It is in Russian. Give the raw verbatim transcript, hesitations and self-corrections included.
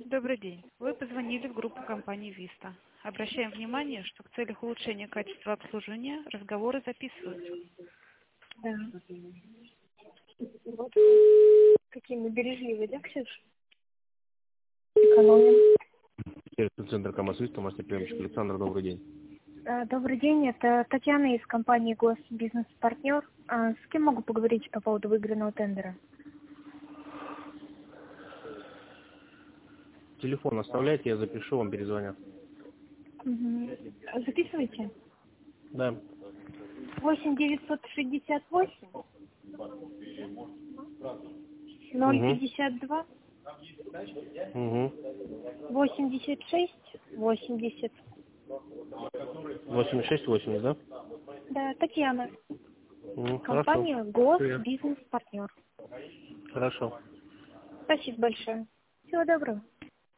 Добрый день. Вы позвонили в группу компании Vista. Обращаем внимание, что в целях улучшения качества обслуживания разговоры записываются. Да. Вот. Какие мы бережливые, да, Ксюш? Экономим. Центр КамАЗ-Виста, мастер-приемщик Александр, добрый день. А, Добрый день, это Татьяна из компании Госбизнес-партнер. А, С кем могу поговорить по поводу выигранного тендера? Телефон оставляйте, я запишу, вам перезвонят. Угу. Записывайте. Да. восемь девятьсот шестьдесят восемь ноль Угу. пятьдесят два Угу. восемьдесят шесть восемьдесят. восемьдесят шесть восемьдесят, да? Да, Татьяна. Угу. Компания Хорошо. Привет. Госбизнес-партнер. Хорошо. Спасибо большое. Всего доброго.